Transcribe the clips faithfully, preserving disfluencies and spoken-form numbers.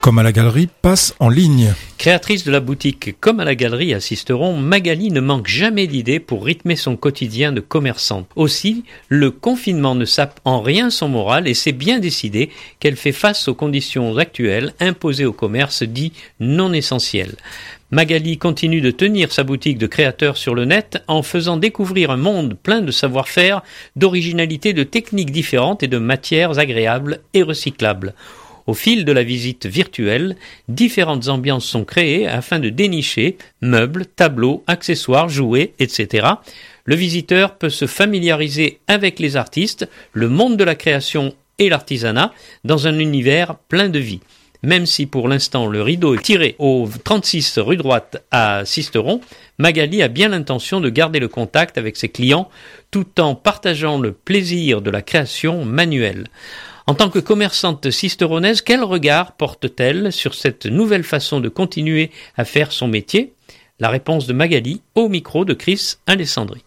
Comme à la galerie passe en ligne. Créatrice de la boutique Comme à la galerie à Sisteron, Magali ne manque jamais d'idées pour rythmer son quotidien de commerçante. Aussi, le confinement ne sape en rien son moral et c'est bien décidé qu'elle fait face aux conditions actuelles imposées au commerce dit non essentiel. Magali continue de tenir sa boutique de créateurs sur le net en faisant découvrir un monde plein de savoir-faire, d'originalité, de techniques différentes et de matières agréables et recyclables. Au fil de la visite virtuelle, différentes ambiances sont créées afin de dénicher meubles, tableaux, accessoires, jouets, et cetera. Le visiteur peut se familiariser avec les artistes, le monde de la création et l'artisanat dans un univers plein de vie. Même si pour l'instant le rideau est tiré au trente-six rue Droite à Sisteron, Magali a bien l'intention de garder le contact avec ses clients tout en partageant le plaisir de la création manuelle. En tant que commerçante sisteronnaise, quel regard porte-t-elle sur cette nouvelle façon de continuer à faire son métier ? La réponse de Magali au micro de Chris Alessandri.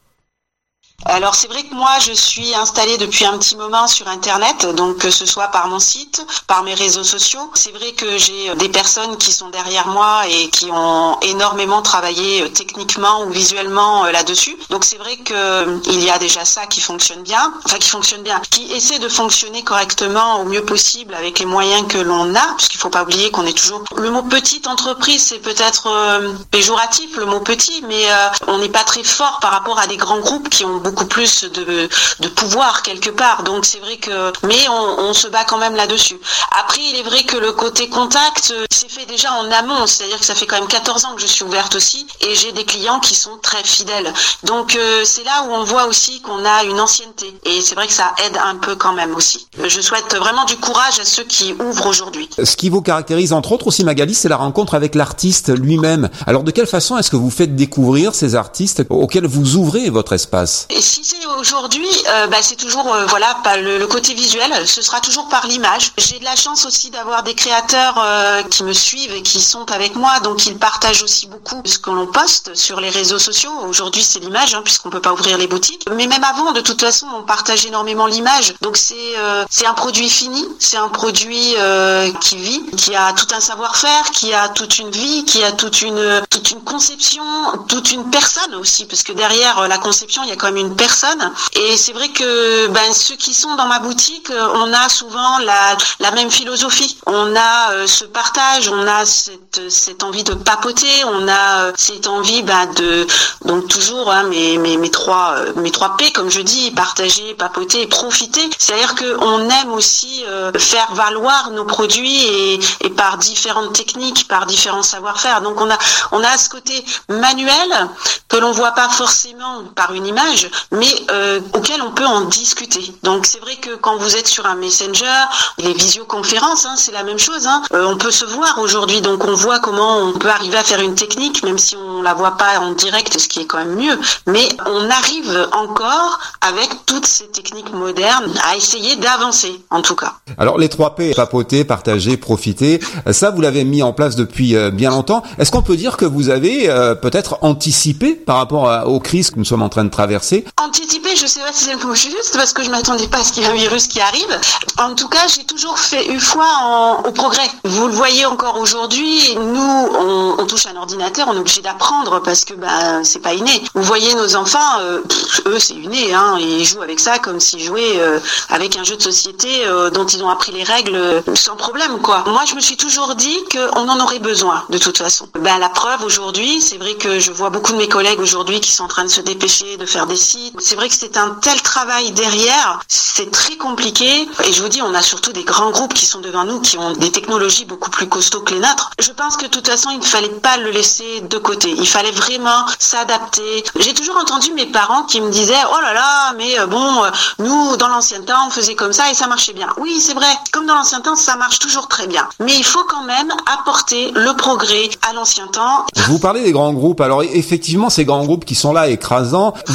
Alors c'est vrai que moi je suis installée depuis un petit moment sur internet, donc que ce soit par mon site, par mes réseaux sociaux. C'est vrai que j'ai des personnes qui sont derrière moi et qui ont énormément travaillé techniquement ou visuellement là-dessus. Donc c'est vrai que il y a déjà ça qui fonctionne bien, enfin qui fonctionne bien, qui essaie de fonctionner correctement au mieux possible avec les moyens que l'on a, parce qu'il faut pas oublier qu'on est toujours. Le mot petite entreprise c'est peut-être euh, péjoratif le mot petit, mais euh, on n'est pas très fort par rapport à des grands groupes qui ont beaucoup plus de, de pouvoir quelque part, donc c'est vrai que mais on, on se bat quand même là-dessus. Après il est vrai que le côté contact euh, c'est fait déjà en amont, c'est-à-dire que ça fait quand même quatorze ans que je suis ouverte aussi et j'ai des clients qui sont très fidèles, donc euh, c'est là où on voit aussi qu'on a une ancienneté et c'est vrai que ça aide un peu quand même aussi. Je souhaite vraiment du courage à ceux qui ouvrent aujourd'hui. Ce qui vous caractérise entre autres aussi Magali, c'est la rencontre avec l'artiste lui-même. Alors de quelle façon est-ce que vous faites découvrir ces artistes auxquels vous ouvrez votre espace ? Et si c'est aujourd'hui, euh, bah, c'est toujours euh, voilà pas le, le côté visuel, ce sera toujours par l'image. J'ai de la chance aussi d'avoir des créateurs euh, qui me suivent et qui sont avec moi, donc ils partagent aussi beaucoup ce que l'on poste sur les réseaux sociaux. Aujourd'hui c'est l'image, hein, puisqu'on peut pas ouvrir les boutiques. Mais même avant, de toute façon, on partage énormément l'image. Donc c'est euh, c'est un produit fini, c'est un produit euh, qui vit, qui a tout un savoir-faire, qui a toute une vie, qui a toute une toute une conception, toute une personne aussi, parce que derrière la conception il y a quand même une personne. Et c'est vrai que ben ceux qui sont dans ma boutique, on a souvent la la même philosophie. On a euh, ce partage, on a cette cette envie de papoter, on a euh, cette envie ben de donc toujours hein, mes mes mes trois euh, mes trois P comme je dis, partager, papoter et profiter. C'est-à-dire que on aime aussi euh, faire valoir nos produits et et par différentes techniques, par différents savoir-faire. Donc on a on a ce côté manuel que l'on voit pas forcément par une image, mais euh, auquel on peut en discuter. Donc c'est vrai que quand vous êtes sur un Messenger, les visioconférences, hein, c'est la même chose. Hein. Euh, on peut se voir aujourd'hui, donc on voit comment on peut arriver à faire une technique, même si on la voit pas en direct, ce qui est quand même mieux. Mais on arrive encore avec toutes ces techniques modernes à essayer d'avancer, en tout cas. Alors les trois P, papoter, partager, profiter, ça vous l'avez mis en place depuis euh, bien longtemps. Est-ce qu'on peut dire que vous avez euh, peut-être anticipé par rapport à, aux crises que nous sommes en train de traverser ? Anticiper, je sais pas si c'est le mot juste, parce que je m'attendais pas à ce qu'il y ait un virus qui arrive. En tout cas, j'ai toujours fait une foi en, au progrès. Vous le voyez encore aujourd'hui, nous, on, on touche un ordinateur, on est obligé d'apprendre parce que bah, c'est pas inné. Vous voyez nos enfants, euh, pff, eux c'est inné, hein, ils jouent avec ça comme s'ils jouaient euh, avec un jeu de société euh, dont ils ont appris les règles euh, sans problème, quoi. Moi, je me suis toujours dit qu'on en aurait besoin, de toute façon. Ben, la preuve aujourd'hui, c'est vrai que je vois beaucoup de mes collègues aujourd'hui qui sont en train de se dépêcher de faire des sites. C'est vrai que c'est un tel travail derrière, c'est très compliqué. Et je vous dis, on a surtout des grands groupes qui sont devant nous, qui ont des technologies beaucoup plus costauds que les nôtres. Je pense que de toute façon, il ne fallait pas le laisser de côté. Il fallait vraiment s'adapter. J'ai toujours entendu mes parents qui me disaient « Oh là là, mais bon, nous, dans l'ancien temps, on faisait comme ça et ça marchait bien. » Oui, c'est vrai. Comme dans l'ancien temps, ça marche toujours très bien. Mais il faut quand même apporter le progrès à l'ancien temps. Vous parlez des grands groupes. Alors effectivement, ces grands groupes qui sont là écrasants, vous avez la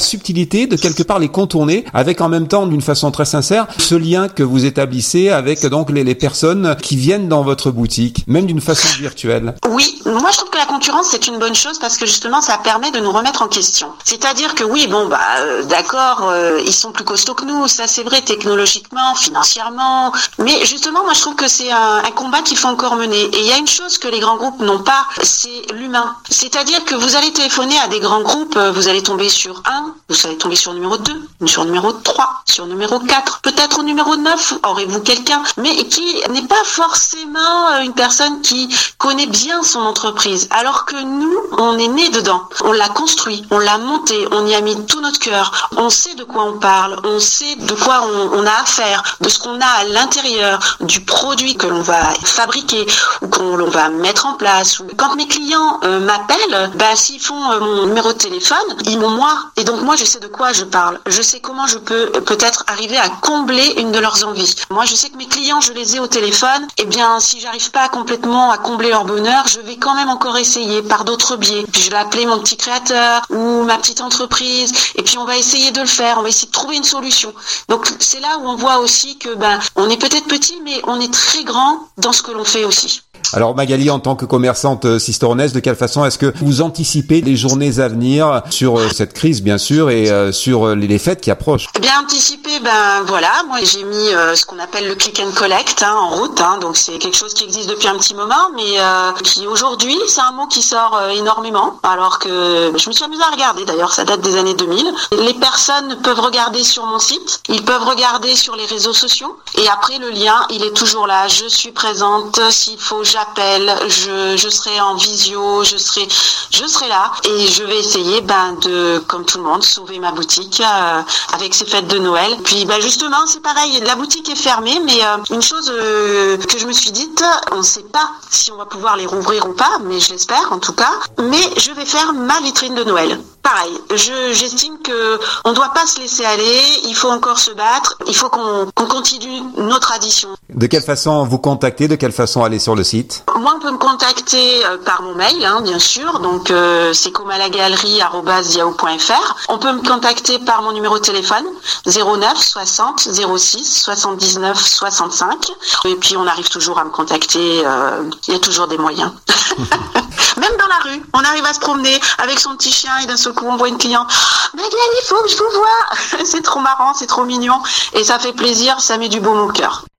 subtilité de quelque part les contourner avec en même temps d'une façon très sincère ce lien que vous établissez avec donc les, les personnes qui viennent dans votre boutique, même d'une façon virtuelle. Oui, moi je trouve que la concurrence c'est une bonne chose parce que justement ça permet de nous remettre en question. C'est-à-dire que oui, bon bah euh, d'accord, euh, ils sont plus costauds que nous, ça c'est vrai technologiquement, financièrement, mais justement moi je trouve que c'est un, un combat qu'il faut encore mener. Et il y a une chose que les grands groupes n'ont pas, c'est l'humain. C'est-à-dire que vous allez téléphoner à des grands groupes, vous allez tomber sur un, vous allez tomber sur le numéro deux, sur le numéro trois, sur le numéro quatre, peut-être au numéro neuf, aurez-vous quelqu'un, mais qui n'est pas forcément une personne qui connaît bien son entreprise. Alors que nous, on est né dedans, on l'a construit, on l'a monté, on y a mis tout notre cœur, on sait de quoi on parle, on sait de quoi on, on a affaire, de ce qu'on a à l'intérieur, du produit que l'on va fabriquer ou qu'on l'on va mettre en place. Quand mes clients euh, m'appellent, bah, s'ils font euh, mon numéro de téléphone, ils m'ont moi. Et donc moi, je sais de quoi je parle. Je sais comment je peux euh, peut-être arriver à combler une de leurs envies. Moi, je sais que mes clients, je les ai au téléphone. Eh bien, si j'arrive pas complètement à combler leur bonheur, je vais quand même encore essayer par d'autres biais. Puis je vais appeler mon petit créateur ou ma petite entreprise. Et puis on va essayer de le faire. On va essayer de trouver une solution. Donc c'est là où on voit aussi que ben on est peut-être petit, mais on est très grand dans ce que l'on fait aussi. Alors Magali, en tant que commerçante sisteronnaise, de quelle façon est-ce que vous anticipez les journées à venir sur cette crise, bien sûr, et euh, sur les fêtes qui approchent? Eh bien, anticiper, ben voilà, moi j'ai mis euh, ce qu'on appelle le click and collect hein, en route, hein, donc c'est quelque chose qui existe depuis un petit moment, mais euh, qui aujourd'hui, c'est un mot qui sort euh, énormément, alors que je me suis amusée à regarder, d'ailleurs ça date des années deux mille. Les personnes peuvent regarder sur mon site, ils peuvent regarder sur les réseaux sociaux, et après le lien, il est toujours là, je suis présente, s'il faut j'appelle, je, je serai en visio, je serai, je serai là et je vais essayer ben de, comme tout le monde, sauver ma boutique euh, avec ces fêtes de Noël. Puis ben justement c'est pareil, la boutique est fermée, mais euh, une chose euh, que je me suis dite, on ne sait pas si on va pouvoir les rouvrir ou pas, mais je l'espère en tout cas. Mais je vais faire ma vitrine de Noël. Pareil, je, j'estime que on doit pas se laisser aller, il faut encore se battre, il faut qu'on, qu'on continue nos traditions. De quelle façon vous contacter, de quelle façon aller sur le site? Moi, on peut me contacter euh, par mon mail, hein, bien sûr, donc euh, c'est comalagalerie arobase yahoo point fr. On peut me contacter par mon numéro de téléphone, zéro neuf soixante zéro six soixante-dix-neuf soixante-cinq. Et puis on arrive toujours à me contacter, euh, il y a toujours des moyens. Même dans la rue, on arrive à se promener avec son petit chien et d'un seul coup on voit une cliente. Magali, il faut que je vous voie. C'est trop marrant, c'est trop mignon et ça fait plaisir, ça met du baume au cœur.